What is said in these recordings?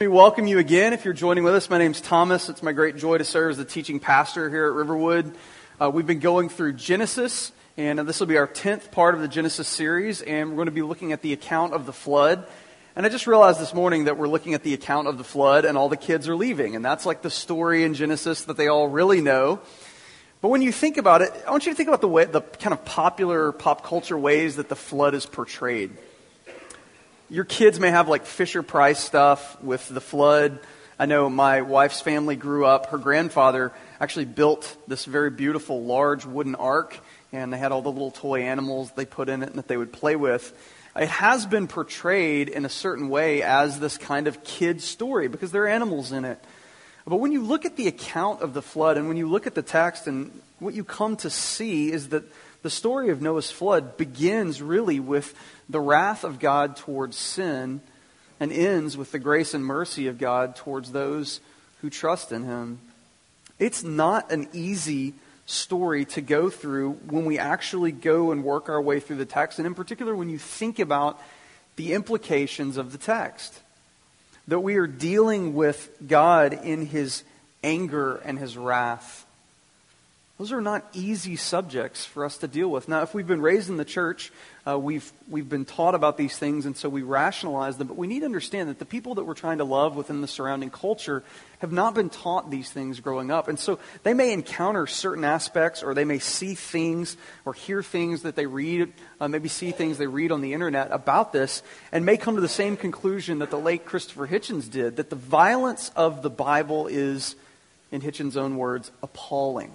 Let me welcome you again if you're joining with us. My name's Thomas. It's my great joy to serve as the teaching pastor here at Riverwood. We've been going through Genesis, and this will be our 10th part of the Genesis series, and we're going to be looking at the account of the flood. And I just realized this morning that we're looking at the account of the flood and all the kids are leaving, and that's like the story in Genesis that they all really know. But when you think about it, I want you to think about the kind of popular pop culture ways that the flood is portrayed. Your kids may have like Fisher-Price stuff with the flood. I know my wife's family grew up. Her grandfather actually built this very beautiful large wooden ark, and they had all the little toy animals they put in it and that they would play with. It has been portrayed in a certain way as this kind of kid story because there are animals in it. But when you look at the account of the flood and when you look at the text, and what you come to see is that the story of Noah's flood begins really with the wrath of God towards sin and ends with the grace and mercy of God towards those who trust in Him. It's not an easy story to go through when we actually go and work our way through the text, and in particular when you think about the implications of the text. That we are dealing with God in His anger and His wrath. Those are not easy subjects for us to deal with. Now, if we've been raised in the church, we've been taught about these things, and so we rationalize them. But we need to understand that the people that we're trying to love within the surrounding culture have not been taught these things growing up. And so they may encounter certain aspects, or they may see things or hear things that they read, maybe see things they read on the internet about this, and may come to the same conclusion that the late Christopher Hitchens did, that the violence of the Bible is, in Hitchens' own words, appalling.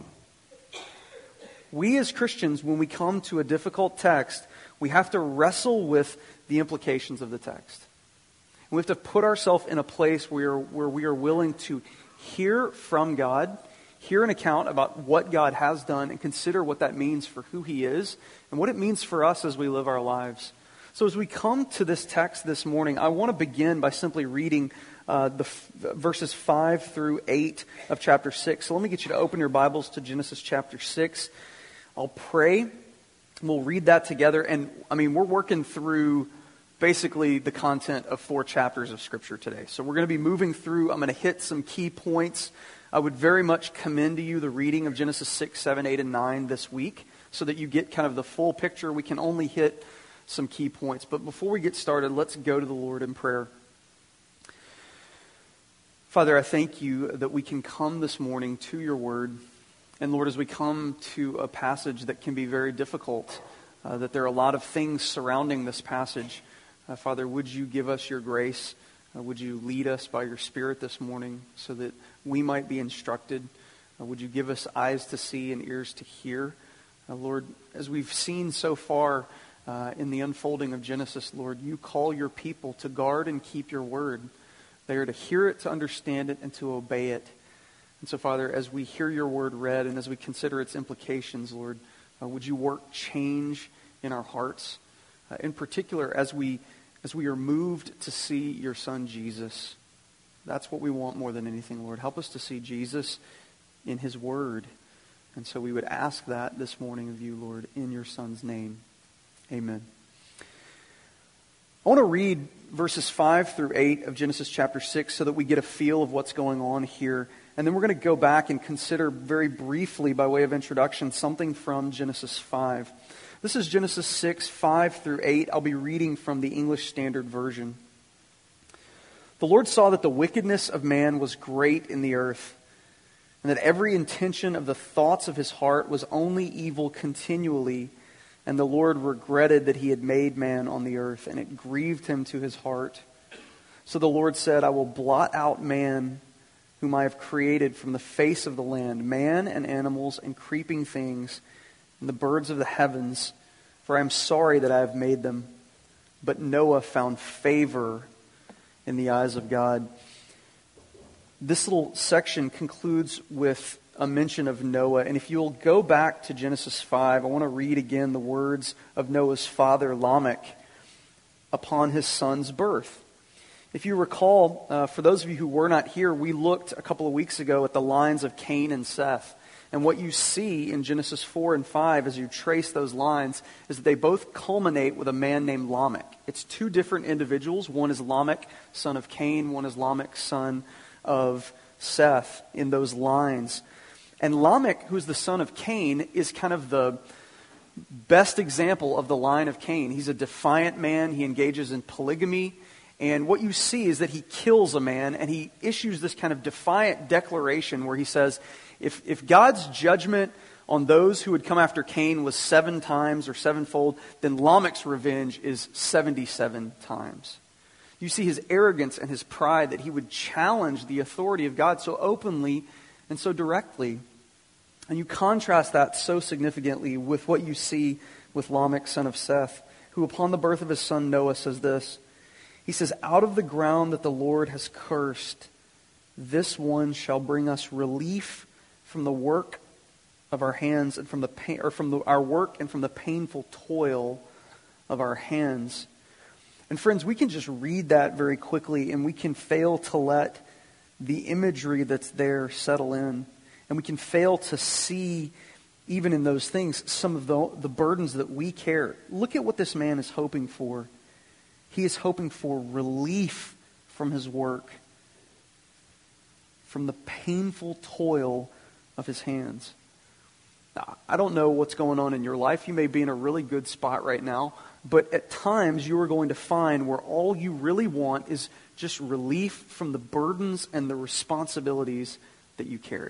We as Christians, when we come to a difficult text, we have to wrestle with the implications of the text. We have to put ourselves in a place where we are willing to hear from God, hear an account about what God has done, and consider what that means for who He is and what it means for us as we live our lives. So as we come to this text this morning, I want to begin by simply reading the verses 5 through 8 of chapter 6. So let me get you to open your Bibles to Genesis chapter 6. I'll pray. We'll read that together. And we're working through basically the content of 4 chapters of Scripture today. So we're going to be moving through. I'm going to hit some key points. I would very much commend to you the reading of Genesis 6, 7, 8, and 9 this week so that you get kind of the full picture. We can only hit some key points. But before we get started, let's go to the Lord in prayer. Father, I thank you that we can come this morning to your word. And Lord, as we come to a passage that can be very difficult, that there are a lot of things surrounding this passage, Father, would you give us your grace? Would you lead us by your Spirit this morning so that we might be instructed? Would you give us eyes to see and ears to hear? Lord, as we've seen so far in the unfolding of Genesis, Lord, you call your people to guard and keep your word. They are to hear it, to understand it, and to obey it. And so, Father, as we hear your word read and as we consider its implications, Lord, would you work change in our hearts? In particular, as we are moved to see your Son, Jesus. That's what we want more than anything, Lord. Help us to see Jesus in His word. And so we would ask that this morning of you, Lord, in your Son's name. Amen. I want to read verses 5 through 8 of Genesis chapter 6 so that we get a feel of what's going on here. And then we're going to go back and consider very briefly, by way of introduction, something from Genesis 5. This is Genesis 6, 5 through 8. I'll be reading from the English Standard Version. The Lord saw that the wickedness of man was great in the earth, and that every intention of the thoughts of his heart was only evil continually. And the Lord regretted that He had made man on the earth, and it grieved Him to His heart. So the Lord said, I will blot out man, whom I have created from the face of the land, man and animals and creeping things, and the birds of the heavens, for I am sorry that I have made them. But Noah found favor in the eyes of God. This little section concludes with a mention of Noah. And if you'll go back to Genesis 5, I want to read again the words of Noah's father Lamech upon his son's birth. If you recall, for those of you who were not here, we looked a couple of weeks ago at the lines of Cain and Seth. And what you see in Genesis 4 and 5 as you trace those lines is that they both culminate with a man named Lamech. It's two different individuals. One is Lamech, son of Cain. One is Lamech, son of Seth in those lines. And Lamech, who's the son of Cain, is kind of the best example of the line of Cain. He's a defiant man. He engages in polygamy. And what you see is that he kills a man, and he issues this kind of defiant declaration where he says, if God's judgment on those who would come after Cain was 7 times or sevenfold, then Lamech's revenge is 77 times. You see his arrogance and his pride that he would challenge the authority of God so openly and so directly. And you contrast that so significantly with what you see with Lamech, son of Seth, who upon the birth of his son Noah says this. He says, out of the ground that the Lord has cursed, this one shall bring us relief from the work of our hands and from the pain, or from our work and from the painful toil of our hands. And friends, we can just read that very quickly, and we can fail to let the imagery that's there settle in. And we can fail to see, even in those things, some of the burdens that we carry. Look at what this man is hoping for. He is hoping for relief from his work, from the painful toil of his hands. Now, I don't know what's going on in your life. You may be in a really good spot right now, but at times you are going to find where all you really want is just relief from the burdens and the responsibilities that you carry.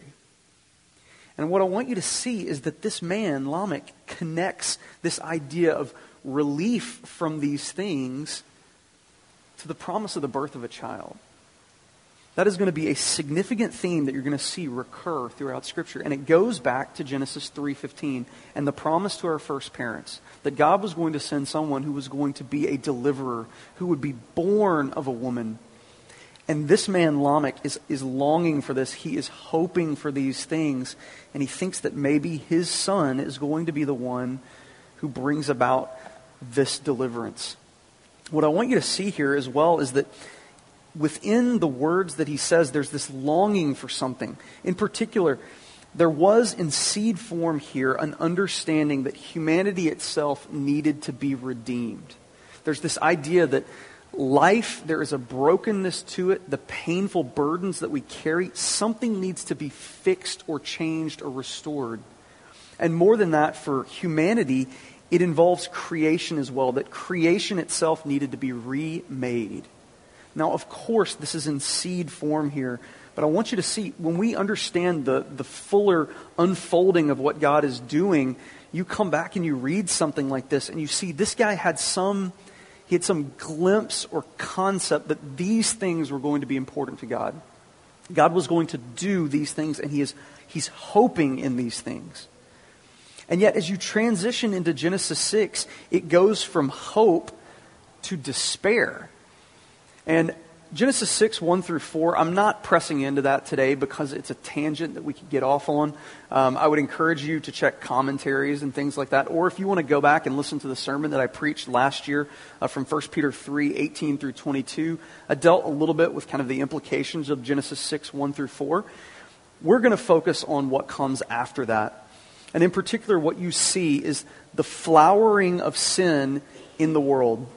And what I want you to see is that this man, Lamech, connects this idea of relief from these things to the promise of the birth of a child. That is going to be a significant theme that you're going to see recur throughout Scripture. And it goes back to Genesis 3:15 and the promise to our first parents that God was going to send someone who was going to be a deliverer, who would be born of a woman. And this man, Lamech, is longing for this. He is hoping for these things. And he thinks that maybe his son is going to be the one who brings about this deliverance. What I want you to see here as well is that within the words that he says, there's this longing for something. In particular, there was in seed form here an understanding that humanity itself needed to be redeemed. There's this idea that life, there is a brokenness to it, the painful burdens that we carry, something needs to be fixed or changed or restored. And more than that, for humanity, it involves creation as well, that creation itself needed to be remade. Now, of course, this is in seed form here, but I want you to see, when we understand the fuller unfolding of what God is doing, you come back and you read something like this, and you see this guy had some glimpse or concept that these things were going to be important to God. God was going to do these things, and he's hoping in these things. And yet, as you transition into Genesis 6, it goes from hope to despair. And Genesis 6, 1 through 4, I'm not pressing into that today because it's a tangent that we could get off on. I would encourage you to check commentaries and things like that. Or if you want to go back and listen to the sermon that I preached last year from 1 Peter 3, 18 through 22, I dealt a little bit with kind of the implications of Genesis 6, 1 through 4. We're going to focus on what comes after that. And in particular, what you see is the flowering of sin in the world.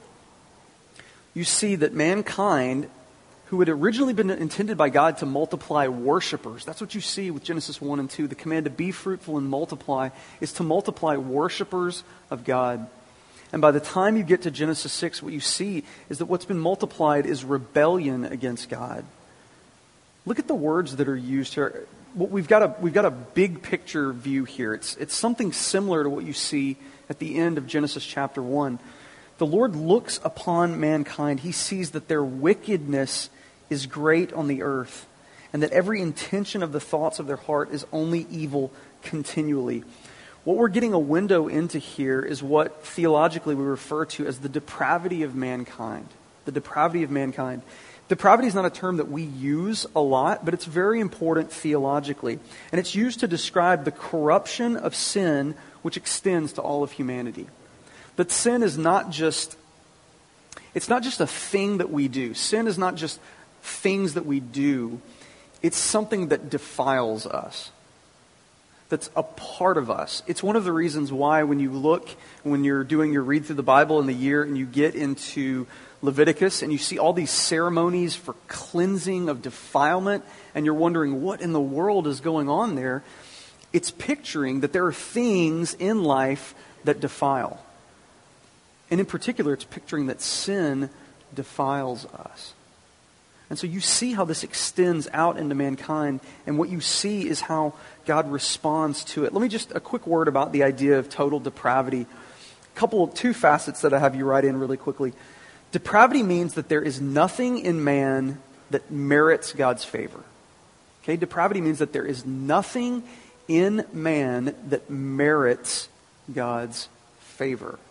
You see that mankind, who had originally been intended by God to multiply worshipers, that's what you see with Genesis 1 and 2. The command to be fruitful and multiply is to multiply worshipers of God. And by the time you get to Genesis 6, what you see is that what's been multiplied is rebellion against God. Look at the words that are used here. We've got a big picture view here. It's something similar to what you see at the end of Genesis chapter 1. The Lord looks upon mankind. He sees that their wickedness is great on the earth, and that every intention of the thoughts of their heart is only evil continually. What we're getting a window into here is what theologically we refer to as the depravity of mankind. The depravity of mankind. Depravity is not a term that we use a lot, but it's very important theologically. And it's used to describe the corruption of sin which extends to all of humanity. That sin is not just a thing that we do. Sin is not just things that we do. It's something that defiles us. that's a part of us. It's one of the reasons why when you're doing your read through the Bible in the year and you get into Leviticus and you see all these ceremonies for cleansing of defilement and you're wondering what in the world is going on there, it's picturing that there are things in life that defile. And in particular, it's picturing that sin defiles us. And so you see how this extends out into mankind, and what you see is how God responds to it. Let me just, a quick word about the idea of total depravity. Two facets that I have you write in really quickly. Depravity means that there is nothing in man that merits God's favor. Okay, depravity means that there is nothing in man that merits God's favor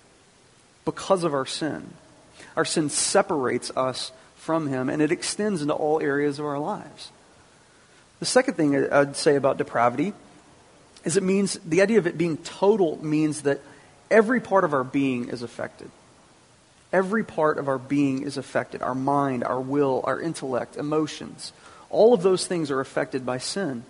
because of our sin. Our sin separates us from Him, and it extends into all areas of our lives. The second thing I'd say about depravity is it means, the idea of it being total means that every part of our being is affected. Every part of our being is affected. Our mind, our will, our intellect, emotions. All of those things are affected by sin.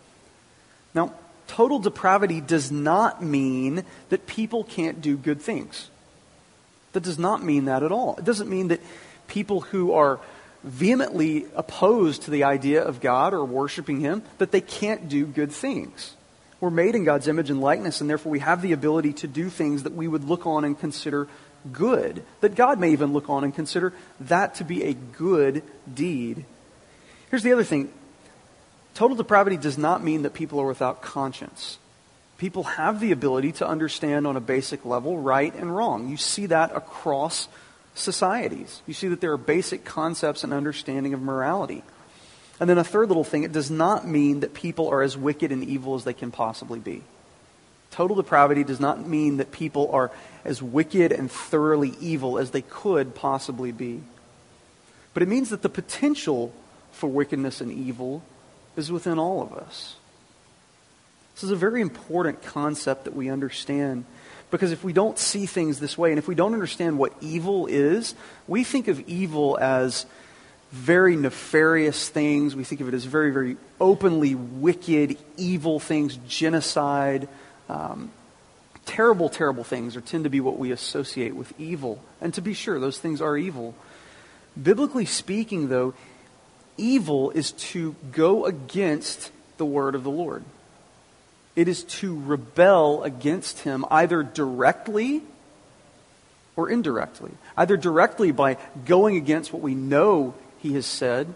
Now, total depravity does not mean that people can't do good things. That does not mean that at all. It doesn't mean that people who are vehemently opposed to the idea of God or worshiping Him, that they can't do good things. We're made in God's image and likeness, and therefore we have the ability to do things that we would look on and consider good. That God may even look on and consider that to be a good deed. Here's the other thing. Total depravity does not mean that people are without conscience. People have the ability to understand on a basic level right and wrong. You see that across societies. You see that there are basic concepts and understanding of morality. And then a third little thing, it does not mean that people are as wicked and evil as they can possibly be. Total depravity does not mean that people are as wicked and thoroughly evil as they could possibly be. But it means that the potential for wickedness and evil is within all of us. This is a very important concept that we understand, because if we don't see things this way, and if we don't understand what evil is, we think of evil as very nefarious things. We think of it as very, very openly wicked, evil things, genocide, terrible, terrible things, or tend to be what we associate with evil. And to be sure, those things are evil. Biblically speaking, though, evil is to go against the word of the Lord. It is to rebel against Him either directly or indirectly. Either directly by going against what we know He has said,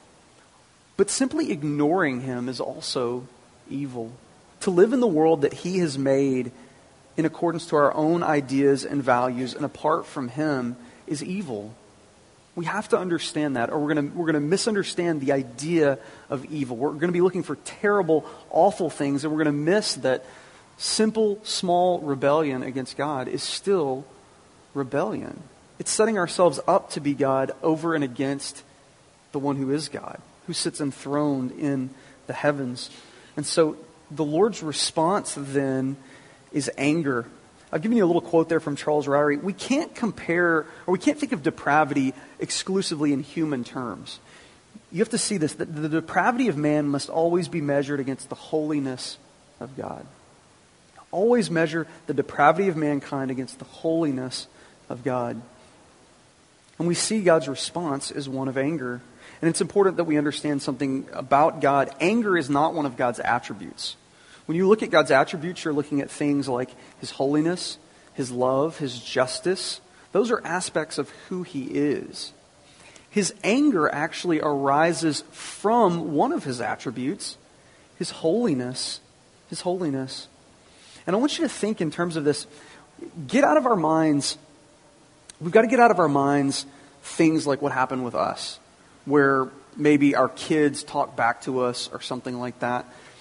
but simply ignoring Him is also evil. To live in the world that He has made in accordance to our own ideas and values and apart from Him is evil. We have to understand that, or we're going to misunderstand the idea of evil. We're going to be looking for terrible, awful things, and we're going to miss that simple, small rebellion against God is still rebellion. It's setting ourselves up to be God over and against the one who is God, who sits enthroned in the heavens. And so the Lord's response then is anger. I've given you a little quote there from Charles Ryrie. We can't compare, or we can't think of depravity exclusively in human terms. You have to see this, that the depravity of man must always be measured against the holiness of God. Always measure the depravity of mankind against the holiness of God. And we see God's response as one of anger. And it's important that we understand something about God. Anger is not one of God's attributes. When you look at God's attributes, you're looking at things like His holiness, His love, His justice. Those are aspects of who He is. His anger actually arises from one of His attributes, His holiness. His holiness. And I want you to think in terms of this. Get out of our minds. We've got to get out of our minds things like what happened with us, where maybe our kids talk back to us or something like that.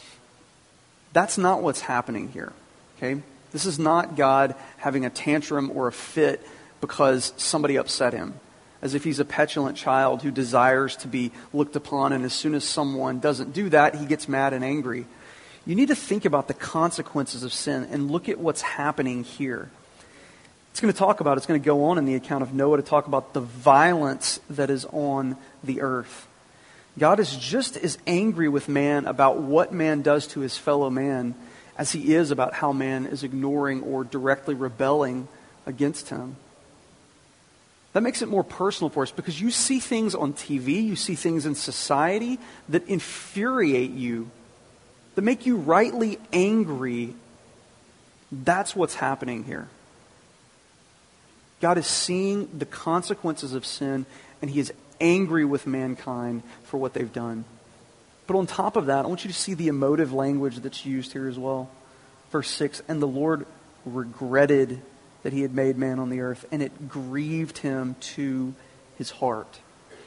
That's not what's happening here, okay? This is not God having a tantrum or a fit because somebody upset Him, as if He's a petulant child who desires to be looked upon, and as soon as someone doesn't do that, He gets mad and angry. You need to think about the consequences of sin and look at what's happening here. It's going to go on in the account of Noah to talk about the violence that is on the earth. God is just as angry with man about what man does to his fellow man as he is about how man is ignoring or directly rebelling against him. That makes it more personal for us because you see things on TV, you see things in society that infuriate you, that make you rightly angry. That's what's happening here. God is seeing the consequences of sin, and he is angry with mankind for what they've done. But on top of that, I want you to see the emotive language that's used here as well. Verse 6, and the Lord regretted that he had made man on the earth, and it grieved him to his heart.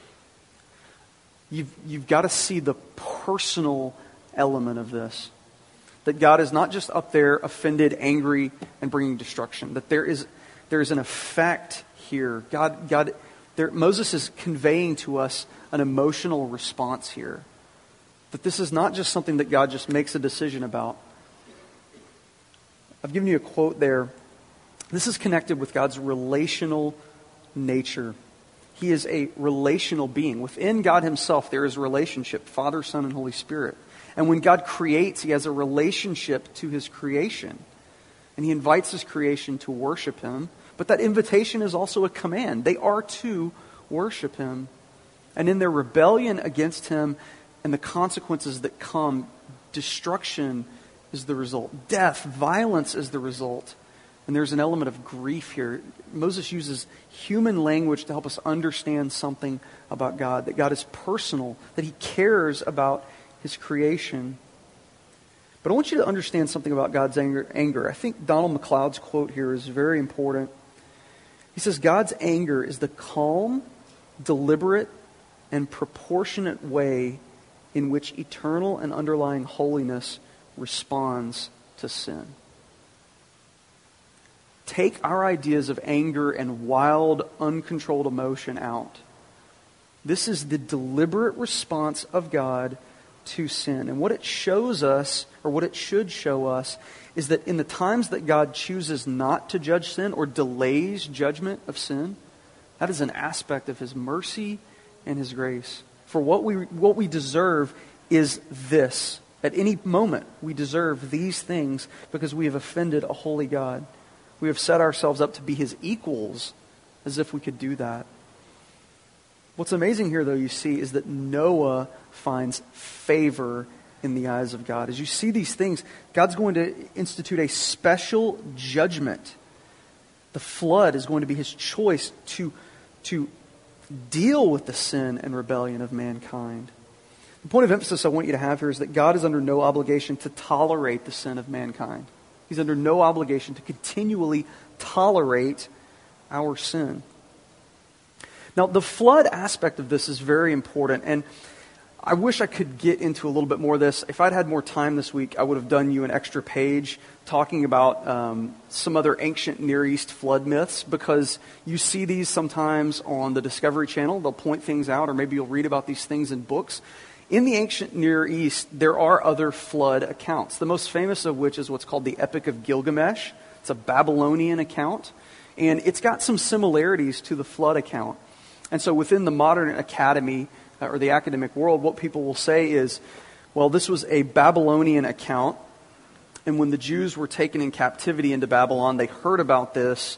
You've got to see the personal element of this. That God is not just up there offended, angry, and bringing destruction. That there is an effect here. Moses is conveying to us an emotional response here. That this is not just something that God just makes a decision about. I've given you a quote there. This is connected with God's relational nature. He is a relational being. Within God himself, there is a relationship, Father, Son, and Holy Spirit. And when God creates, he has a relationship to his creation. And he invites his creation to worship him. But that invitation is also a command. They are to worship him. And in their rebellion against him and the consequences that come, destruction is the result. Death, violence is the result. And there's an element of grief here. Moses uses human language to help us understand something about God. That God is personal. That he cares about his creation. But I want you to understand something about God's anger. I think Donald MacLeod's quote here is very important. He says, God's anger is the calm, deliberate, and proportionate way in which eternal and underlying holiness responds to sin. Take our ideas of anger and wild, uncontrolled emotion out. This is the deliberate response of God to sin. And what it shows us, or what it should show us, is that in the times that God chooses not to judge sin or delays judgment of sin, that is an aspect of his mercy and his grace. For what we deserve is this. At any moment, we deserve these things because we have offended a holy God. We have set ourselves up to be his equals, as if we could do that. What's amazing here, though, you see, is that Noah finds favor in the eyes of God. As you see these things, God's going to institute a special judgment. The flood is going to be his choice to deal with the sin and rebellion of mankind. The point of emphasis I want you to have here is that God is under no obligation to tolerate the sin of mankind. He's under no obligation to continually tolerate our sin. Now, the flood aspect of this is very important, and I wish I could get into a little bit more of this. If I'd had more time this week, I would have done you an extra page talking about some other ancient Near East flood myths, because you see these sometimes on the Discovery Channel. They'll point things out, or maybe you'll read about these things in books. In the ancient Near East, there are other flood accounts, the most famous of which is what's called the Epic of Gilgamesh. It's a Babylonian account, and it's got some similarities to the flood account. And so within the modern academy, or the academic world, what people will say is, well, this was a Babylonian account, and when the Jews were taken in captivity into Babylon, they heard about this,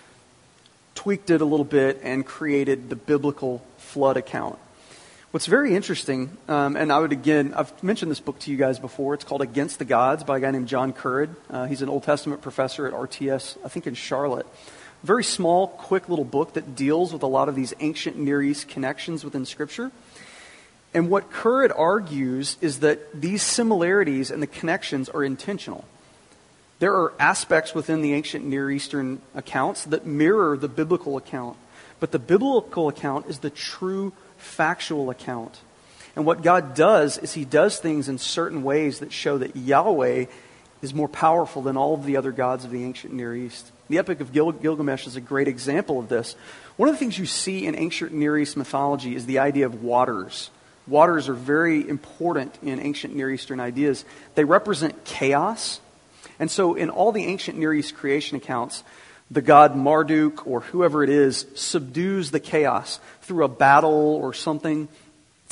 tweaked it a little bit, and created the biblical flood account. What's very interesting, and I've mentioned this book to you guys before. It's called Against the Gods by a guy named John Currid. He's an Old Testament professor at RTS, I think in Charlotte. Very small, quick little book that deals with a lot of these ancient Near East connections within Scripture. And what Currid argues is that these similarities and the connections are intentional. There are aspects within the ancient Near Eastern accounts that mirror the biblical account. But the biblical account is the true factual account. And what God does is he does things in certain ways that show that Yahweh is more powerful than all of the other gods of the ancient Near East. The Epic of Gilgamesh is a great example of this. One of the things you see in ancient Near East mythology is the idea of waters. Waters are very important in ancient Near Eastern ideas. They represent chaos. And so in all the ancient Near East creation accounts, the god Marduk or whoever it is subdues the chaos through a battle or something.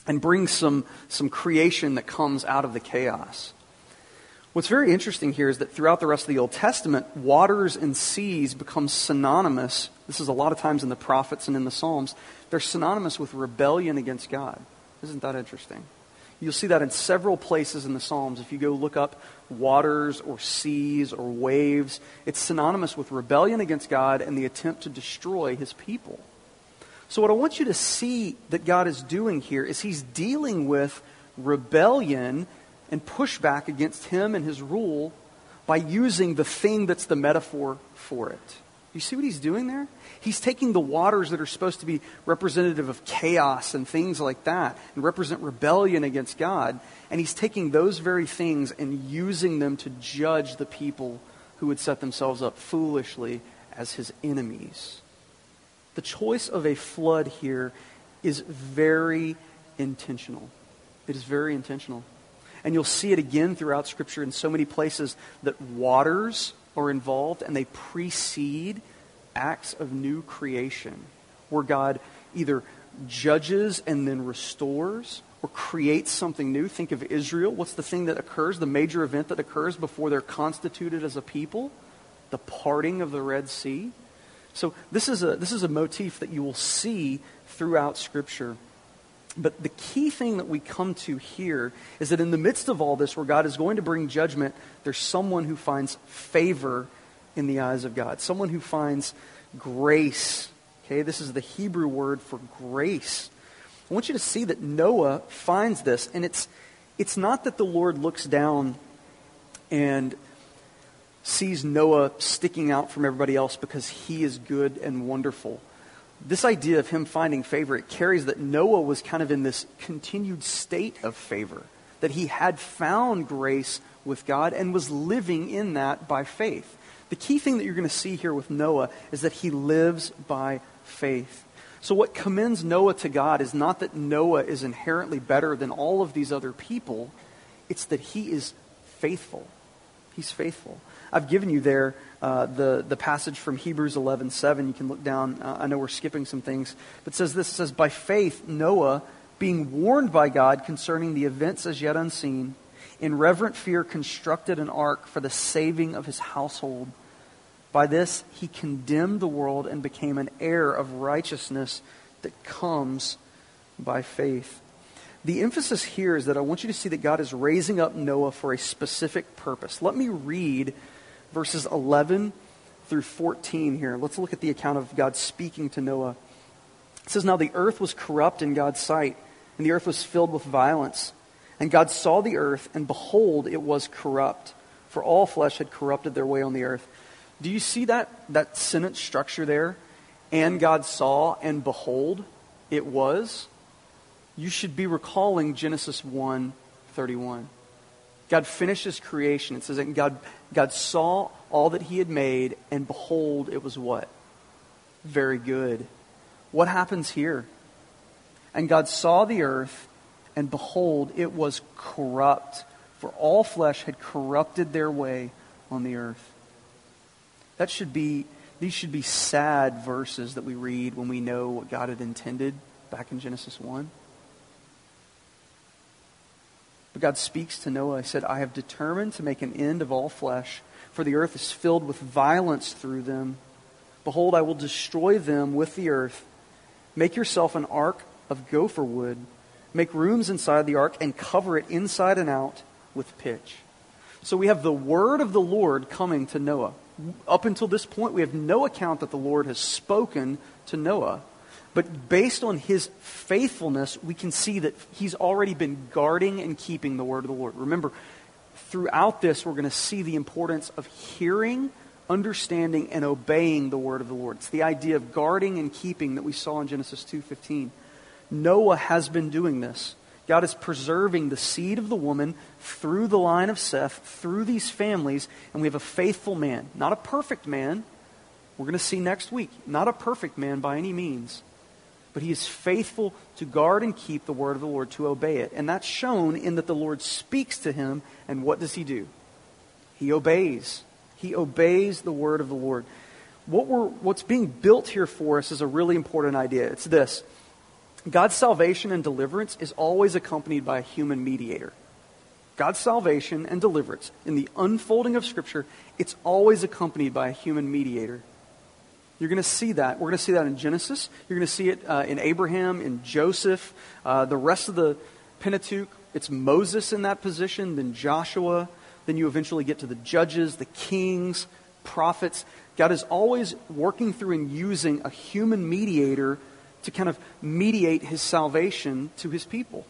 and brings some creation that comes out of the chaos. What's very interesting here is that throughout the rest of the Old Testament, waters and seas become synonymous. This is a lot of times in the prophets and in the Psalms. They're synonymous with rebellion against God. Isn't that interesting? You'll see that in several places in the Psalms. If you go look up waters or seas or waves, it's synonymous with rebellion against God and the attempt to destroy his people. So what I want you to see that God is doing here is he's dealing with rebellion and pushback against him and his rule by using the thing that's the metaphor for it. You see what he's doing there? He's taking the waters that are supposed to be representative of chaos and things like that and represent rebellion against God, and he's taking those very things and using them to judge the people who would set themselves up foolishly as his enemies. The choice of a flood here is very intentional. It is very intentional. And you'll see it again throughout Scripture in so many places that waters are involved and they precede acts of new creation where God either judges and then restores or creates something new. Think of Israel. What's the thing that occurs, the major event that occurs before they're constituted as a people? The parting of the Red Sea. So this is a motif that you will see throughout Scripture. But the key thing that we come to here is that in the midst of all this, where God is going to bring judgment, there's someone who finds favor in the eyes of God. Someone who finds grace. Okay, this is the Hebrew word for grace. I want you to see that Noah finds this. And it's not that the Lord looks down and sees Noah sticking out from everybody else because he is good and wonderful. This idea of him finding favor, it carries that Noah was kind of in this continued state of favor, that he had found grace with God and was living in that by faith. The key thing that you're going to see here with Noah is that he lives by faith. So what commends Noah to God is not that Noah is inherently better than all of these other people, it's that he is faithful. He's faithful. I've given you there the passage from Hebrews 11:7. You can look down. I know we're skipping some things. But it says this. It says, by faith, Noah, being warned by God concerning the events as yet unseen, in reverent fear constructed an ark for the saving of his household. By this, he condemned the world and became an heir of righteousness that comes by faith. The emphasis here is that I want you to see that God is raising up Noah for a specific purpose. Let me read verses 11 through 14 here. Let's look at the account of God speaking to Noah. It says, now the earth was corrupt in God's sight, and the earth was filled with violence. And God saw the earth, and behold, it was corrupt, for all flesh had corrupted their way on the earth. Do you see that sentence structure there? And God saw, and behold, it was. You should be recalling Genesis 1:31. God finishes creation. It says that God saw all that he had made, and behold, it was what? Very good. What happens here? And God saw the earth, and behold, it was corrupt, for all flesh had corrupted their way on the earth. These should be sad verses that we read when we know what God had intended back in Genesis 1. But God speaks to Noah. He said, I have determined to make an end of all flesh, for the earth is filled with violence through them. Behold, I will destroy them with the earth. Make yourself an ark of gopher wood. Make rooms inside the ark and cover it inside and out with pitch. So we have the word of the Lord coming to Noah. Up until this point, we have no account that the Lord has spoken to Noah. But based on his faithfulness, we can see that he's already been guarding and keeping the word of the Lord. Remember, throughout this, we're going to see the importance of hearing, understanding, and obeying the word of the Lord. It's the idea of guarding and keeping that we saw in Genesis 2:15. Noah has been doing this. God is preserving the seed of the woman through the line of Seth, through these families, and we have a faithful man. Not a perfect man. We're going to see next week. Not a perfect man by any means. But he is faithful to guard and keep the word of the Lord, to obey it. And that's shown in that the Lord speaks to him, and what does he do? He obeys. He obeys the word of the Lord. What's being built here for us is a really important idea. It's this. God's salvation and deliverance is always accompanied by a human mediator. God's salvation and deliverance, in the unfolding of Scripture, it's always accompanied by a human mediator. You're going to see that. We're going to see that in Genesis. You're going to see it in Abraham, in Joseph, the rest of the Pentateuch. It's Moses in that position, then Joshua. Then you eventually get to the judges, the kings, prophets. God is always working through and using a human mediator to kind of mediate his salvation to his people.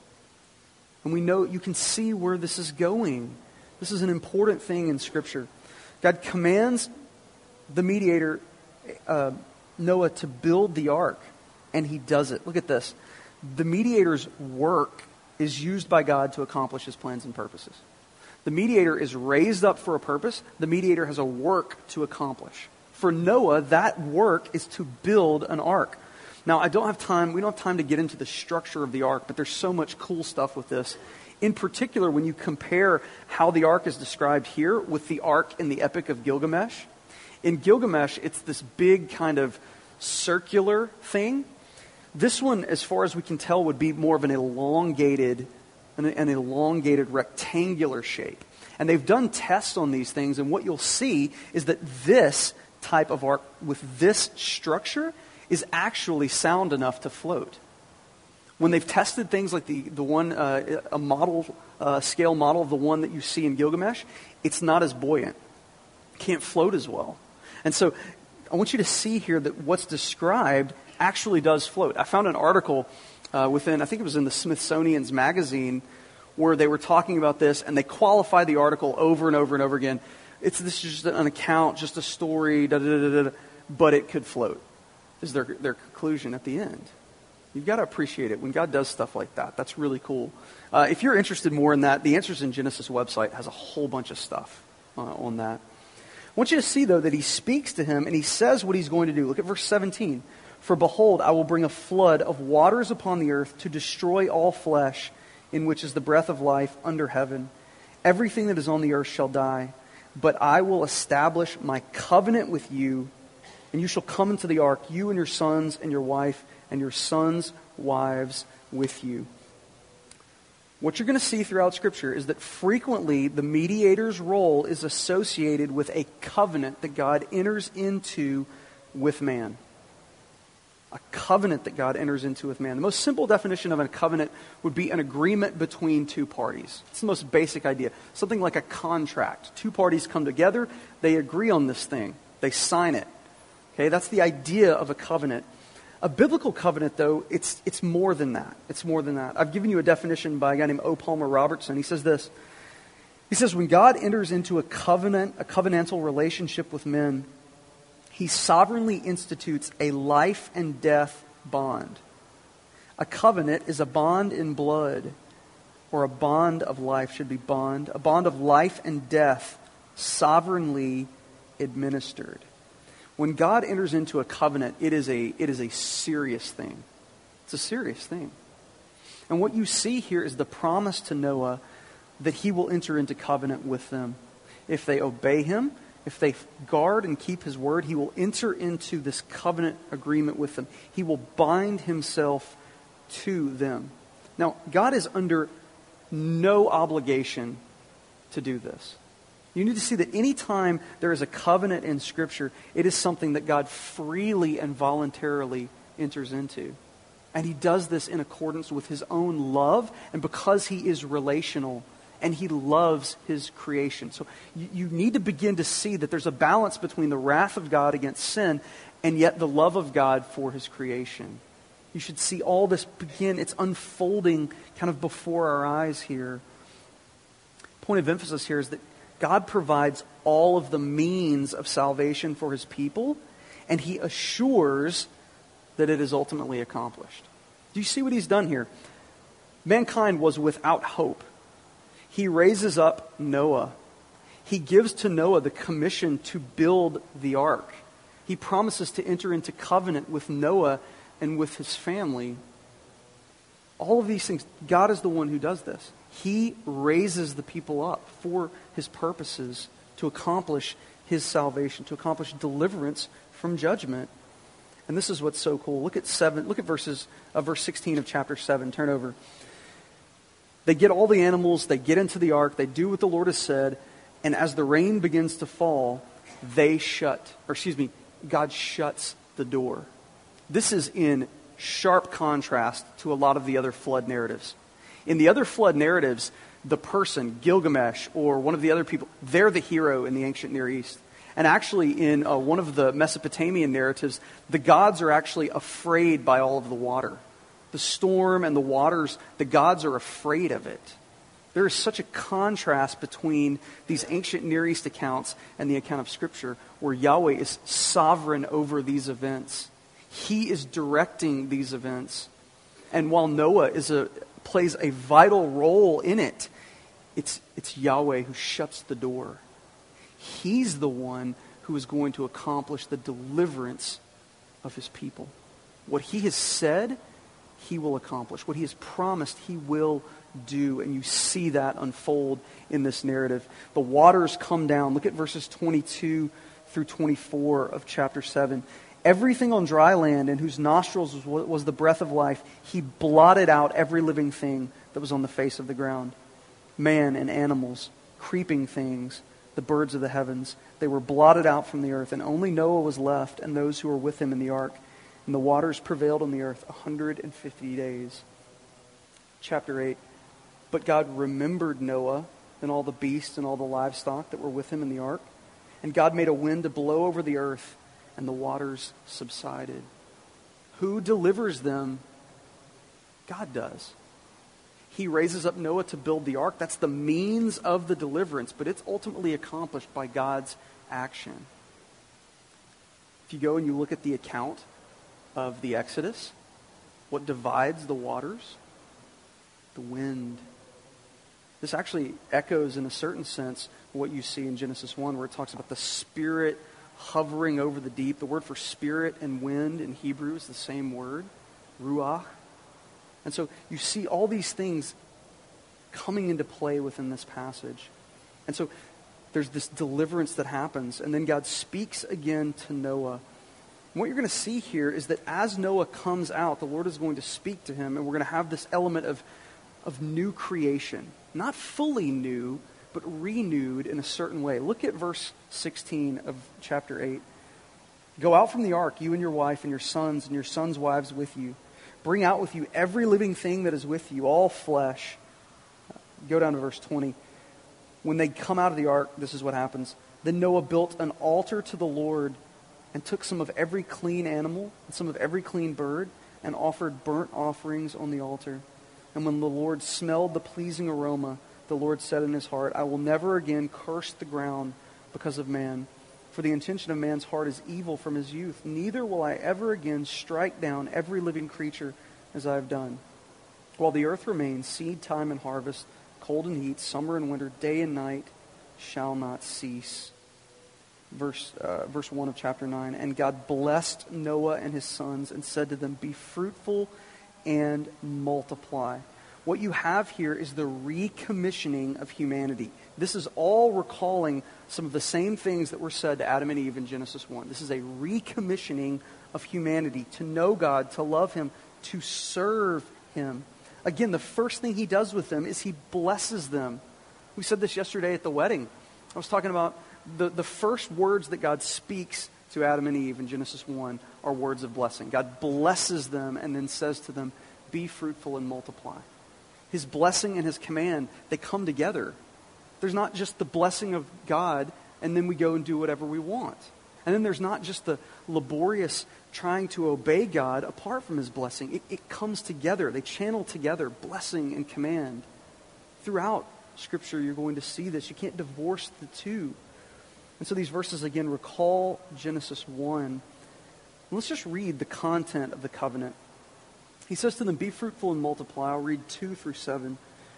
And we know, you can see where this is going. This is an important thing in Scripture. God commands the mediator, Noah, to build the ark, and he does it. Look at this. The mediator's work is used by God to accomplish his plans and purposes. The mediator is raised up for a purpose. The mediator has a work to accomplish. For Noah, that work is to build an ark. Now, we don't have time to get into the structure of the ark, but there's so much cool stuff with this. In particular, when you compare how the ark is described here with the ark in the Epic of Gilgamesh. In Gilgamesh, it's this big kind of circular thing. This one, as far as we can tell, would be more of an elongated rectangular shape. And they've done tests on these things, and what you'll see is that this type of ark with this structure is actually sound enough to float. When they've tested things like the one, a model, scale model of the one that you see in Gilgamesh, it's not as buoyant. Can't float as well. And so I want you to see here that what's described actually does float. I found an article I think it was in the Smithsonian's magazine, where they were talking about this, and they qualified the article over and over and over again. This is just an account, just a story, but it could float, is their conclusion at the end. You've got to appreciate it when God does stuff like that. That's really cool. If you're interested more in that, the Answers in Genesis website has a whole bunch of stuff on that. I want you to see, though, that he speaks to him, and he says what he's going to do. Look at verse 17. For behold, I will bring a flood of waters upon the earth to destroy all flesh, in which is the breath of life under heaven. Everything that is on the earth shall die. But I will establish my covenant with you, and you shall come into the ark, you and your sons and your wife, and your sons' wives with you. What you're going to see throughout Scripture is that frequently the mediator's role is associated with a covenant that God enters into with man. A covenant that God enters into with man. The most simple definition of a covenant would be an agreement between two parties. It's the most basic idea. Something like a contract. Two parties come together, they agree on this thing, they sign it. Okay, that's the idea of a covenant. A biblical covenant, though, it's more than that. It's more than that. I've given you a definition by a guy named O. Palmer Robertson. He says this. He says, when God enters into a covenantal relationship with men, he sovereignly institutes a life and death bond. A covenant is a bond in blood, or a bond of life should be bond. A bond of life and death sovereignly administered. When God enters into a covenant, it is a serious thing. It's a serious thing. And what you see here is the promise to Noah that he will enter into covenant with them. If they obey him, if they guard and keep his word, he will enter into this covenant agreement with them. He will bind himself to them. Now, God is under no obligation to do this. You need to see that any time there is a covenant in Scripture, it is something that God freely and voluntarily enters into. And he does this in accordance with his own love and because he is relational and he loves his creation. So you need to begin to see that there's a balance between the wrath of God against sin and yet the love of God for his creation. You should see all this begin. It's unfolding kind of before our eyes here. Point of emphasis here is that God provides all of the means of salvation for his people, and he assures that it is ultimately accomplished. Do you see what he's done here? Mankind was without hope. He raises up Noah. He gives to Noah the commission to build the ark. He promises to enter into covenant with Noah and with his family. All of these things, God is the one who does this. He raises the people up for his purposes to accomplish his salvation, to accomplish deliverance from judgment. And this is what's so cool. Look at verse 16 of chapter 7. Turn over. They get all the animals, they get into the ark, they do what the Lord has said, and as the rain begins to fall, God shuts the door. This is in sharp contrast to a lot of the other flood narratives. In the other flood narratives, the person, Gilgamesh, or one of the other people, they're the hero in the ancient Near East. And actually, in one of the Mesopotamian narratives, the gods are actually afraid by all of the water. The storm and the waters, the gods are afraid of it. There is such a contrast between these ancient Near East accounts and the account of Scripture, where Yahweh is sovereign over these events. He is directing these events. And while Noah plays a vital role in it, it's Yahweh who shuts the door. He's the one who is going to accomplish the deliverance of his people. What he has said, he will accomplish. What he has promised, he will do. And you see that unfold in this narrative. The waters come down. Look at verses 22 through 24 of chapter 7. Everything on dry land in whose nostrils was the breath of life, he blotted out every living thing that was on the face of the ground. Man and animals, creeping things, the birds of the heavens. They were blotted out from the earth, and only Noah was left and those who were with him in the ark. And the waters prevailed on the earth 150 days. Chapter 8. But God remembered Noah and all the beasts and all the livestock that were with him in the ark. And God made a wind to blow over the earth, and the waters subsided. Who delivers them? God does. He raises up Noah to build the ark. That's the means of the deliverance, but it's ultimately accomplished by God's action. If you go and you look at the account of the Exodus, what divides the waters? The wind. This actually echoes, in a certain sense, what you see in Genesis 1, where it talks about the Spirit hovering over the deep. The word for spirit and wind in Hebrew is the same word, ruach. And so you see all these things coming into play within this passage. And so there's this deliverance that happens, and then God speaks again to Noah. And what you're going to see here is that as Noah comes out, the Lord is going to speak to him, and we're going to have this element of new creation. Not fully new, but renewed in a certain way. Look at verse 16 of chapter 8. Go out from the ark, you and your wife and your sons' wives with you. Bring out with you every living thing that is with you, all flesh. Go down to verse 20. When they come out of the ark, this is what happens. Then Noah built an altar to the Lord and took some of every clean animal and some of every clean bird and offered burnt offerings on the altar. And when the Lord smelled the pleasing aroma, the Lord said in his heart, I will never again curse the ground because of man. For the intention of man's heart is evil from his youth. Neither will I ever again strike down every living creature as I have done. While the earth remains, seed time and harvest, cold and heat, summer and winter, day and night shall not cease. Verse 1 of chapter 9. And God blessed Noah and his sons and said to them, be fruitful and multiply. What you have here is the recommissioning of humanity. This is all recalling some of the same things that were said to Adam and Eve in Genesis 1. This is a recommissioning of humanity to know God, to love him, to serve him. Again, the first thing he does with them is he blesses them. We said this yesterday at the wedding. I was talking about the first words that God speaks to Adam and Eve in Genesis 1 are words of blessing. God blesses them and then says to them, be fruitful and multiply. His blessing and his command, they come together. There's not just the blessing of God and then we go and do whatever we want. And then there's not just the laborious trying to obey God apart from his blessing. It comes together. They channel together blessing and command. Throughout Scripture, you're going to see this. You can't divorce the two. And so these verses, again, recall Genesis 1. And let's just read the content of the covenant. He says to them, be fruitful and multiply. I'll read 2 through 7.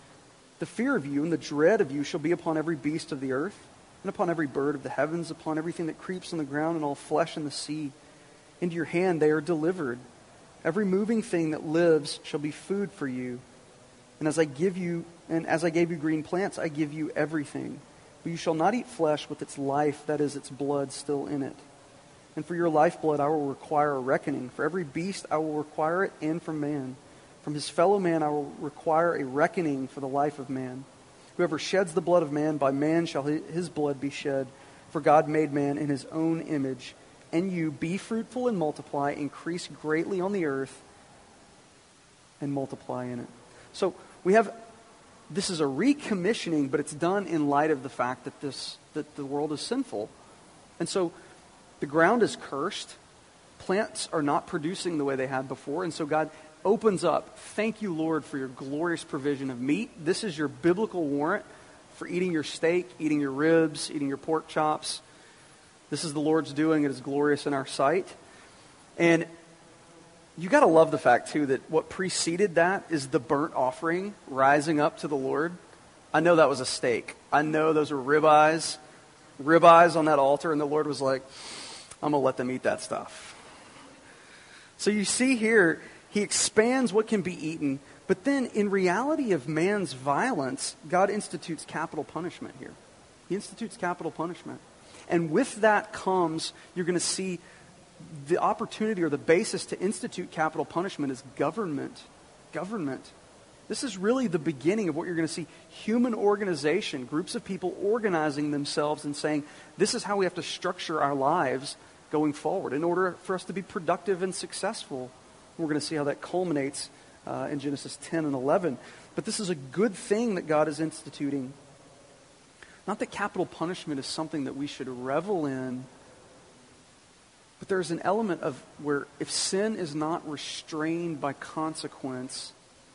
The fear of you and the dread of you shall be upon every beast of the earth, and upon every bird of the heavens, upon everything that creeps on the ground, and all flesh in the sea. Into your hand they are delivered. Every moving thing that lives shall be food for you. And as I gave you green plants, I give you everything. But you shall not eat flesh with its life, that is, its blood still in it. And for your lifeblood I will require a reckoning. For every beast I will require it, and from man. From his fellow man I will require a reckoning for the life of man. Whoever sheds the blood of man, by man shall his blood be shed. For God made man in his own image. And you, be fruitful and multiply, increase greatly on the earth, and multiply in it. So this is a recommissioning, but it's done in light of the fact that the world is sinful. And so the ground is cursed. Plants are not producing the way they had before. And so God opens up. Thank you, Lord, for your glorious provision of meat. This is your biblical warrant for eating your steak, eating your ribs, eating your pork chops. This is the Lord's doing. It is glorious in our sight. And you got to love the fact, too, that what preceded that is the burnt offering rising up to the Lord. I know that was a steak. I know those were ribeyes on that altar, and the Lord was like, I'm going to let them eat that stuff. So you see here, he expands what can be eaten, but then in reality of man's violence, God institutes capital punishment here. He institutes capital punishment. And with that comes, you're going to see the opportunity or the basis to institute capital punishment is government. Government. This is really the beginning of what you're going to see. Human organization, groups of people organizing themselves and saying, this is how we have to structure our lives going forward in order for us to be productive and successful. We're going to see how that culminates in Genesis 10 and 11. But this is a good thing that God is instituting. Not that capital punishment is something that we should revel in, but there's an element of where if sin is not restrained by consequence,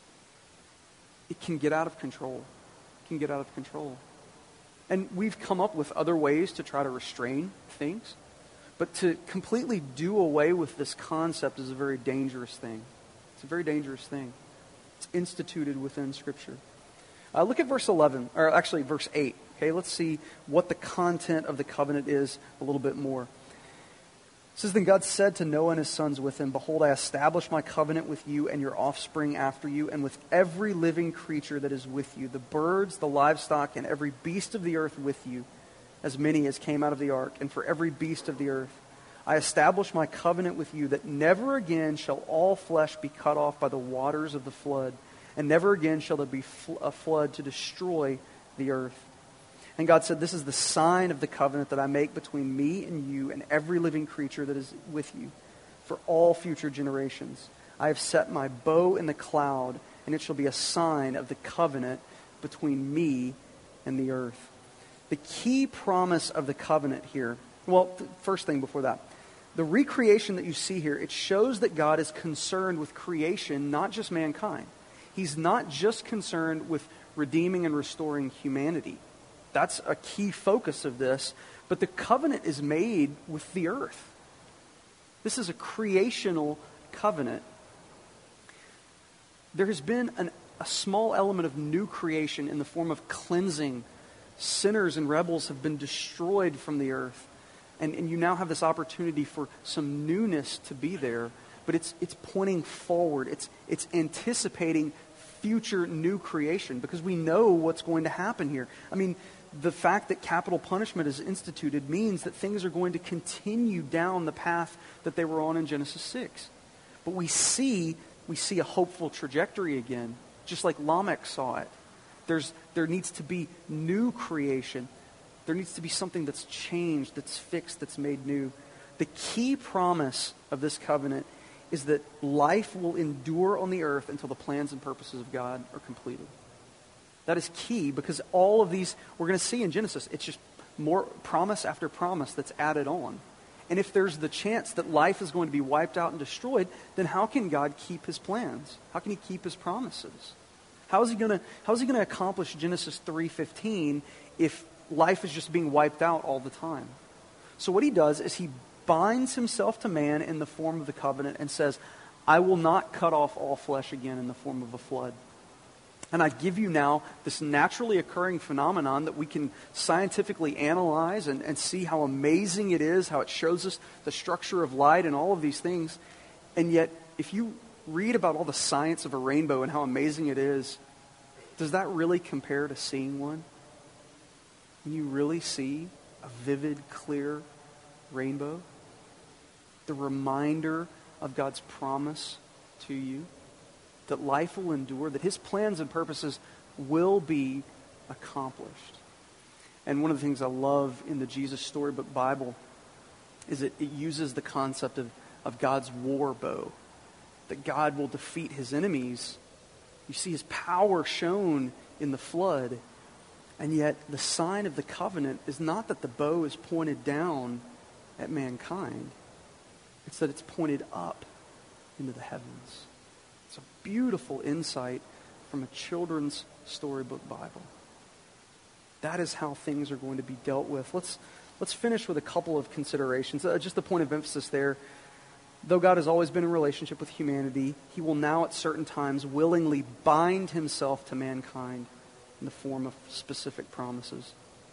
it can get out of control. It can get out of control. And we've come up with other ways to try to restrain things. But to completely do away with this concept is a very dangerous thing. It's a very dangerous thing. It's instituted within Scripture. Look at verse 11, or actually verse 8. Okay, let's see what the content of the covenant is a little bit more. It says, Then God said to Noah and his sons with him, Behold, I establish my covenant with you and your offspring after you, and with every living creature that is with you, the birds, the livestock, and every beast of the earth with you, as many as came out of the ark, and for every beast of the earth. I establish my covenant with you, that never again shall all flesh be cut off by the waters of the flood, and never again shall there be a flood to destroy the earth. And God said, This is the sign of the covenant that I make between me and you and every living creature that is with you for all future generations. I have set my bow in the cloud, and it shall be a sign of the covenant between me and the earth. The key promise of the covenant here, well, first thing before that, the recreation that you see here, it shows that God is concerned with creation, not just mankind. He's not just concerned with redeeming and restoring humanity. That's a key focus of this. But the covenant is made with the earth. This is a creational covenant. There has been a small element of new creation in the form of cleansing. Sinners and rebels have been destroyed from the earth. And you now have this opportunity for some newness to be there. But it's pointing forward. It's anticipating future new creation because we know what's going to happen here. I mean, the fact that capital punishment is instituted means that things are going to continue down the path that they were on in Genesis 6. But we see a hopeful trajectory again, just like Lamech saw it. There needs to be new creation. There needs to be something that's changed, that's fixed, that's made new. The key promise of this covenant is that life will endure on the earth until the plans and purposes of God are completed. That is key because all of these, we're going to see in Genesis, it's just more promise after promise that's added on. And if there's the chance that life is going to be wiped out and destroyed, then how can God keep his plans? How can he keep his promises? How is he going to accomplish Genesis 3:15 if life is just being wiped out all the time? So what he does is he binds himself to man in the form of the covenant and says, I will not cut off all flesh again in the form of a flood. And I give you now this naturally occurring phenomenon that we can scientifically analyze and see how amazing it is, how it shows us the structure of light and all of these things. And yet, if you read about all the science of a rainbow and how amazing it is, does that really compare to seeing one? Can you really see a vivid, clear rainbow? the reminder of God's promise to you, that life will endure, that his plans and purposes will be accomplished. And one of the things I love in the Jesus Storybook Bible is it uses the concept of God's war bow, that God will defeat his enemies. You see his power shown in the flood, and yet the sign of the covenant is not that the bow is pointed down at mankind. It's that it's pointed up into the heavens. It's a beautiful insight from a children's storybook Bible. That is how things are going to be dealt with. Let's finish with a couple of considerations. Just a point of emphasis there. Though God has always been in relationship with humanity, he will now at certain times willingly bind himself to mankind in the form of specific promises.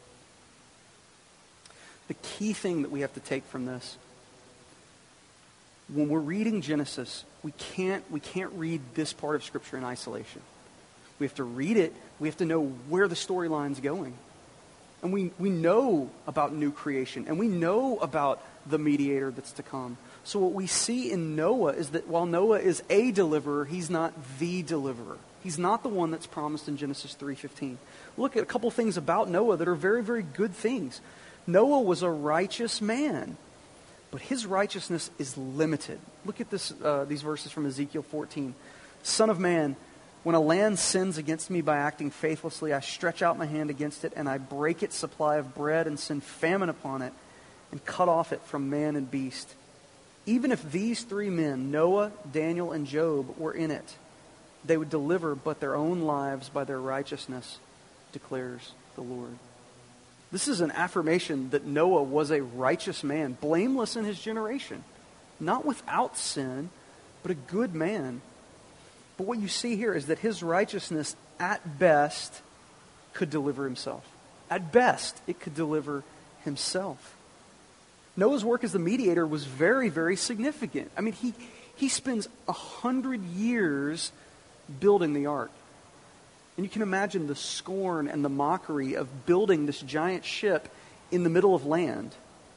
The key thing that we have to take from this, when we're reading Genesis, we can't read this part of Scripture in isolation. We have to read it. We have to know where the storyline's going. And we know about new creation, and we know about the mediator that's to come. So what we see in Noah is that while Noah is a deliverer, he's not the deliverer. He's not the one that's promised in Genesis 3:15. Look at a couple things about Noah that are very, very good things. Noah was a righteous man, but his righteousness is limited. Look at these verses from Ezekiel 14. Son of man, when a land sins against me by acting faithlessly, I stretch out my hand against it, and I break its supply of bread and send famine upon it, and cut off it from man and beast. Even if these three men, Noah, Daniel, and Job, were in it, they would deliver but their own lives by their righteousness, declares the Lord. This is an affirmation that Noah was a righteous man, blameless in his generation. Not without sin, but a good man. But what you see here is that his righteousness, at best, could deliver himself. At best, it could deliver himself. Noah's work as the mediator was very, very significant. I mean, he spends 100 years building the ark. And you can imagine the scorn and the mockery of building this giant ship in the middle of land.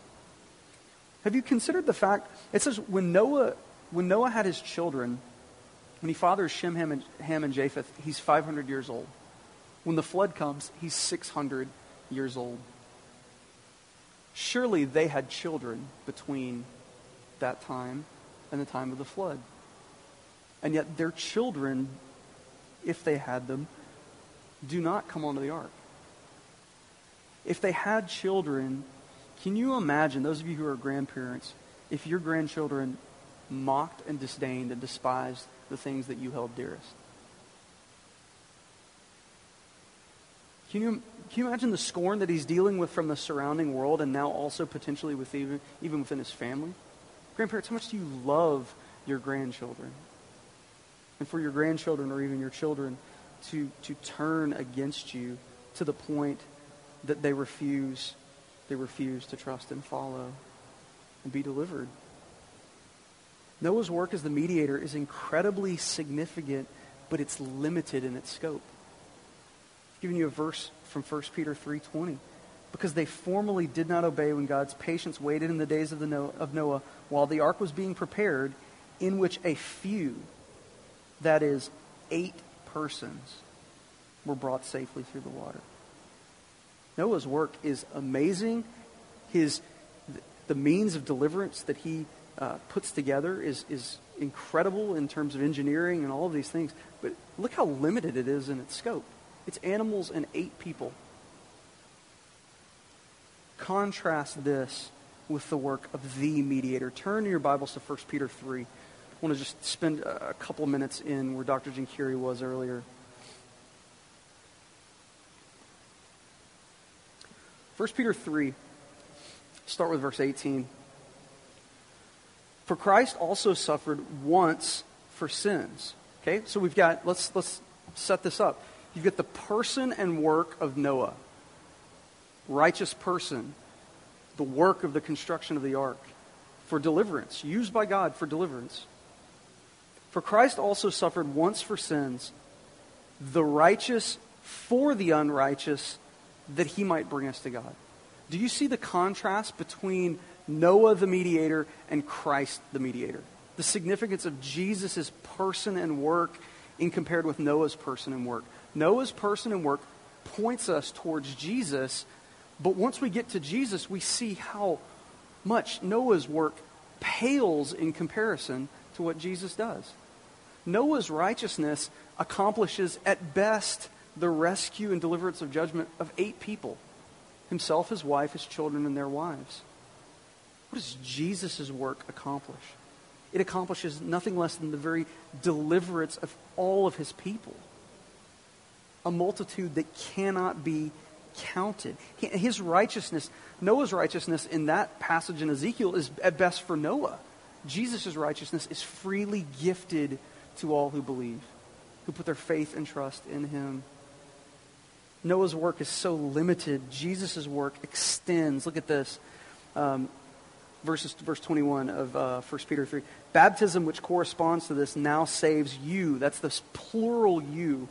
Have you considered the fact, it says when Noah had his children, when he fathers Shem, Ham, and Japheth, he's 500 years old. When the flood comes, he's 600 years old. Surely they had children between that time and the time of the flood. And yet their children, if they had them, do not come onto the ark. If they had children, can you imagine, those of you who are grandparents, if your grandchildren mocked and disdained and despised the things that you held dearest? Can you imagine the scorn that he's dealing with from the surrounding world, and now also potentially with even within his family? Grandparents, how much do you love your grandchildren? And for your grandchildren or even your children to turn against you to the point that they refuse to trust and follow and be delivered. Noah's work as the mediator is incredibly significant, but it's limited in its scope. I've given you a verse from 1 Peter 3:20. Because they formerly did not obey when God's patience waited in the days of Noah while the ark was being prepared, in which a few, that is, 8 persons, were brought safely through the water. Noah's work is amazing. The means of deliverance that he puts together is incredible in terms of engineering and all of these things. But look how limited it is in its scope. It's animals and 8 people. Contrast this with the work of the mediator. Turn in your Bibles to 1 Peter 3. I want to just spend a couple minutes in where Dr. Jinkiri was earlier. 1 Peter 3, start with verse 18. For Christ also suffered once for sins. Okay, so we've got, let's set this up. You've got the person and work of Noah. Righteous person. The work of the construction of the ark. For deliverance. Used by God for deliverance. For Christ also suffered once for sins, the righteous for the unrighteous, that he might bring us to God. Do you see the contrast between Noah the mediator, and Christ the mediator. The significance of Jesus' person and work in compared with Noah's person and work. Noah's person and work points us towards Jesus, but once we get to Jesus, we see how much Noah's work pales in comparison to what Jesus does. Noah's righteousness accomplishes at best the rescue and deliverance of judgment of 8 people. Himself, his wife, his children, and their wives. What does Jesus' work accomplish? It accomplishes nothing less than the very deliverance of all of his people. A multitude that cannot be counted. His righteousness, Noah's righteousness in that passage in Ezekiel is at best for Noah. Jesus' righteousness is freely gifted to all who believe, who put their faith and trust in him. Noah's work is so limited. Jesus' work extends. Look at this. Verse 21 of 1 Peter 3. Baptism, which corresponds to this, now saves you. That's this plural you.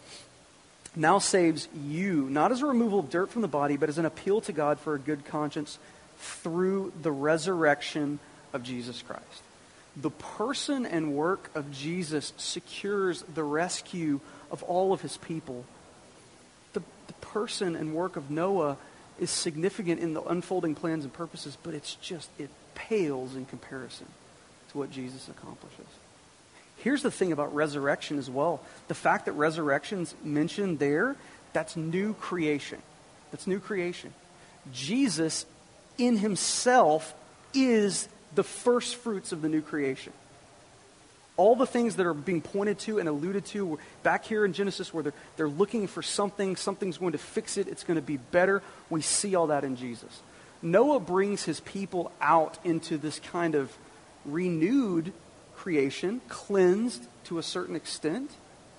Now saves you, not as a removal of dirt from the body, but as an appeal to God for a good conscience through the resurrection of Jesus Christ. The person and work of Jesus secures the rescue of all of his people. The person and work of Noah is significant in the unfolding plans and purposes, but it pales in comparison to what Jesus accomplishes. Here's the thing about resurrection as well. The fact that resurrection's mentioned there, that's new creation. That's new creation. Jesus in himself is the first fruits of the new creation. All the things that are being pointed to and alluded to back here in Genesis where they're looking for something's going to fix it, it's going to be better. We see all that in Jesus. Noah brings his people out into this kind of renewed creation, cleansed to a certain extent.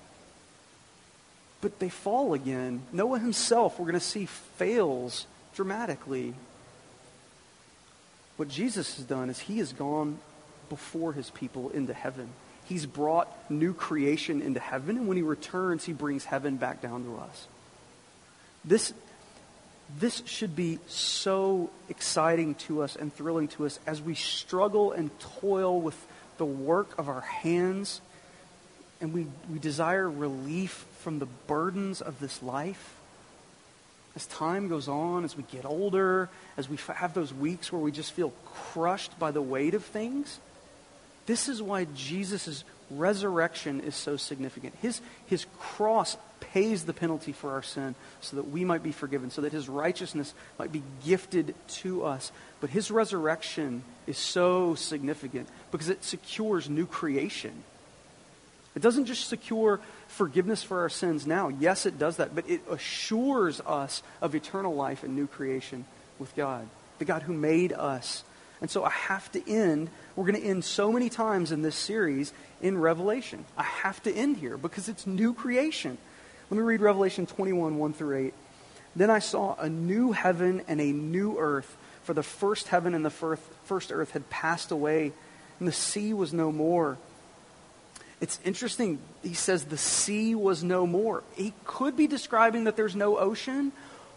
But they fall again. Noah himself, we're going to see, fails dramatically. What Jesus has done is he has gone before his people into heaven. He's brought new creation into heaven, and when he returns, he brings heaven back down to us. This should be so exciting to us and thrilling to us as we struggle and toil with the work of our hands, and we desire relief from the burdens of this life. As time goes on, as we get older, as we have those weeks where we just feel crushed by the weight of things, this is why Jesus' resurrection is so significant. His cross pays the penalty for our sin so that we might be forgiven, so that his righteousness might be gifted to us. But his resurrection is so significant because it secures new creation. It doesn't just secure forgiveness for our sins now. Yes, it does that, but it assures us of eternal life and new creation with God, the God who made us. And so we're going to end so many times in this series in Revelation. I have to end here because it's new creation. Let me read Revelation 21, 1 through 8. Then I saw a new heaven and a new earth, for the first heaven and the first earth had passed away, and the sea was no more. It's interesting, he says the sea was no more. He could be describing that there's no ocean,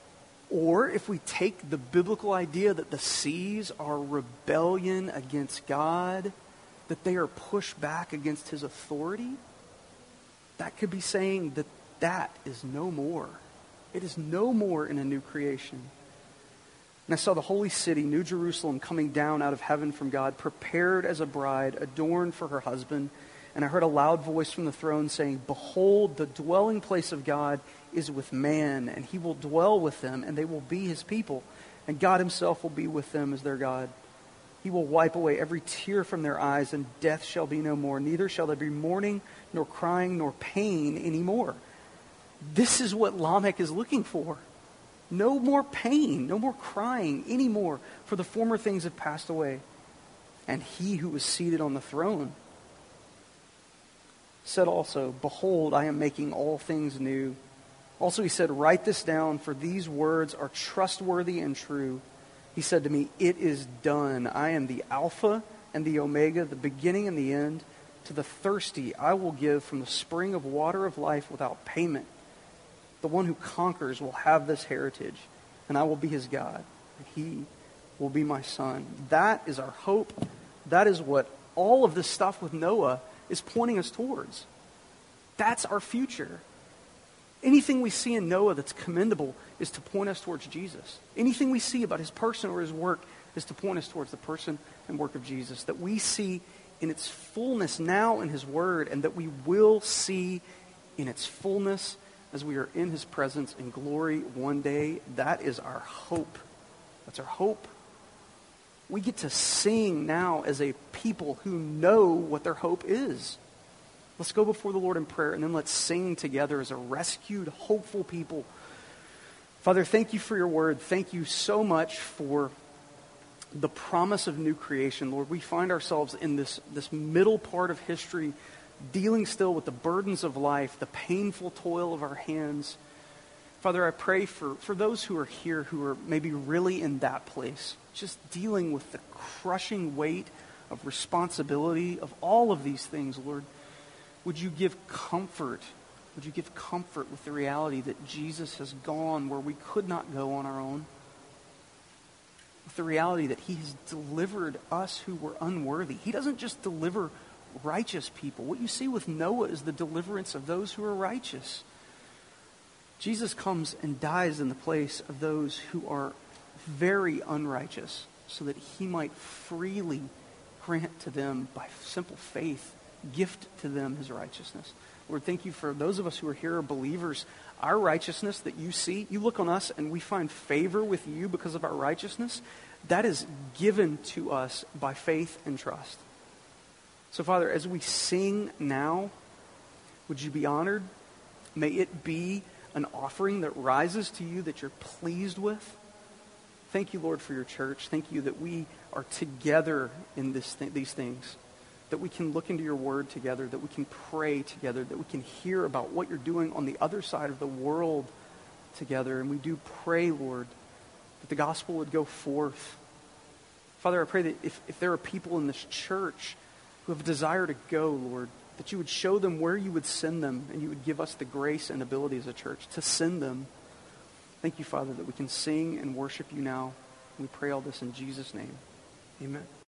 or if we take the biblical idea that the seas are rebellion against God, that they are pushed back against his authority, that could be saying that is no more. It is no more in a new creation. And I saw the holy city, New Jerusalem, coming down out of heaven from God, prepared as a bride, adorned for her husband. And I heard a loud voice from the throne saying, "Behold, the dwelling place of God is with man, and he will dwell with them, and they will be his people. And God himself will be with them as their God. He will wipe away every tear from their eyes, and death shall be no more. Neither shall there be mourning, nor crying, nor pain anymore." This is what Lamech is looking for. No more pain, no more crying anymore, for the former things have passed away. And he who was seated on the throne said also, "Behold, I am making all things new." Also he said, "Write this down, for these words are trustworthy and true." He said to me, "It is done. I am the Alpha and the Omega, the beginning and the end. To the thirsty I will give from the spring of water of life without payment. The one who conquers will have this heritage, and I will be his God, and he will be my son. That is our hope. That is what all of this stuff with Noah is pointing us towards. That's our future. Anything we see in Noah that's commendable is to point us towards Jesus. Anything we see about his person or his work is to point us towards the person and work of Jesus, that we see in its fullness now in his word, and that we will see in its fullness as we are in his presence in glory one day. That is our hope. That's our hope. We get to sing now as a people who know what their hope is. Let's go before the Lord in prayer, and then let's sing together as a rescued, hopeful people. Father, thank you for your word. Thank you so much for the promise of new creation. Lord, we find ourselves in this middle part of history, dealing still with the burdens of life, the painful toil of our hands. Father, I pray for those who are here who are maybe really in that place, just dealing with the crushing weight of responsibility of all of these things, Lord. Would you give comfort? Would you give comfort with the reality that Jesus has gone where we could not go on our own? With the reality that he has delivered us who were unworthy. He doesn't just deliver righteous people. What you see with Noah is the deliverance of those who are righteous. Jesus comes and dies in the place of those who are very unrighteous, so that he might freely grant to them by simple faith, gift to them his righteousness. Lord, thank you for those of us who are here are believers. Our righteousness that you see, you look on us and we find favor with you because of our righteousness. That is given to us by faith and trust. So, Father, as we sing now, would you be honored? May it be an offering that rises to you, that you're pleased with. Thank you, Lord, for your church. Thank you that we are together in these things, that we can look into your word together, that we can pray together, that we can hear about what you're doing on the other side of the world together. And we do pray, Lord, that the gospel would go forth. Father, I pray that if there are people in this church who have a desire to go, Lord, that you would show them where you would send them, and you would give us the grace and ability as a church to send them. Thank you, Father, that we can sing and worship you now. We pray all this in Jesus' name. Amen.